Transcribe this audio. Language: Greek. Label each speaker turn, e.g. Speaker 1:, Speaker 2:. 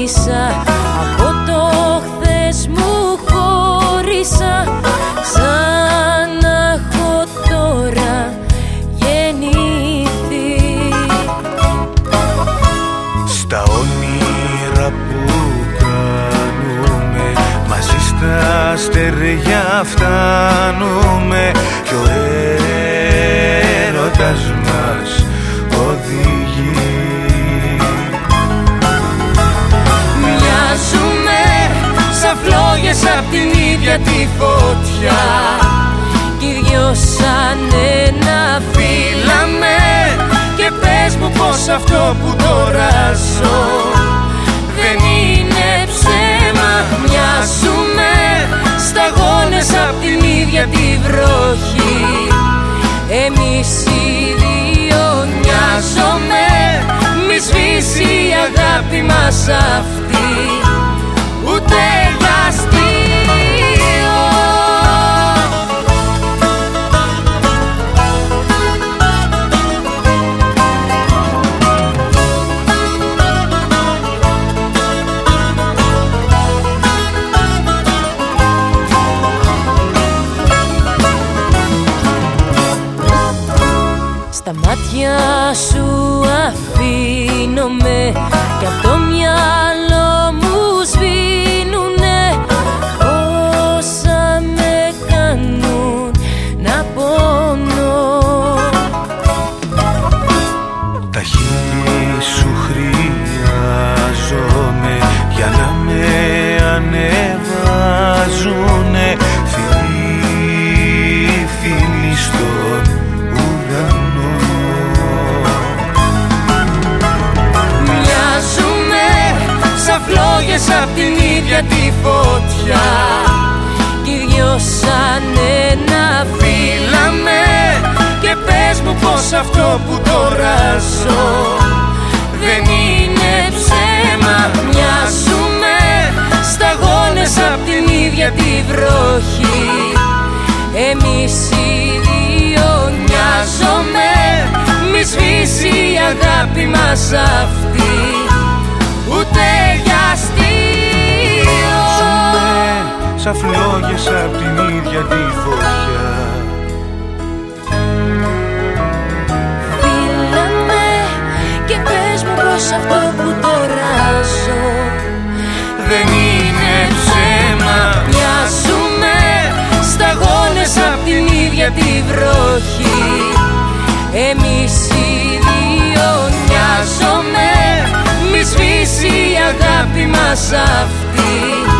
Speaker 1: ζήσα, από το χθες μου χώρισα, σαν να έχω τώρα γεννηθεί.
Speaker 2: Στα όνειρα που κάνουμε, μαζί στα αστέρια φτάνουμε, κι ο έρωτας μας οδηγεί.
Speaker 1: Μοιάζουμε σαν φλόγες απ' την ίδια τη φωτιά, κι οι δυο σαν ένα φύλαμε. Και πες μου πως αυτό που τώρα ζω δεν είναι ψέμα. Μοιάζουμε σταγόνες απ' την ίδια τη βροχή, εμείς οι δύο. Μοιάζομαι, μη σβήσει η αγάπη μας αυτή, ούτε για αστείο. Στα μάτια σου αφήνομαι, κι απ' το μυαλό μου σβήνουνε όσα με κάνουν να πονώ.
Speaker 2: Τα χείλη σου χρειάζομαι για να με ανεβάζουνε. Φίλοι, φίλοι στον ουρανό.
Speaker 1: Μοιάζουμε σαν φλόγες απ' την ίδια τη φωτιά, κι οι δυο σαν ένα φύλαμε. Και πες μου πως αυτό που τώρα ζω δεν είναι ψέμα. Μοιάζουμε σταγόνες απ' την ίδια τη βροχή, εμείς οι δύο. Μοιάζομαι, μη σβήσει η αγάπη μας αυτή, ούτε για αστείο.
Speaker 2: Μοιάζουμε σαν φλόγες απ' την ίδια τη φωτιά.
Speaker 1: Φύλαμε και πες μου πως αυτό που τώρα ζω δεν είναι ψέμα. Μοιάζουμε σταγόνες απ' την ίδια τη βροχή, εμείς οι δύο. Μοιάζομαι, μη σβήσει η αγάπη μας αυτή,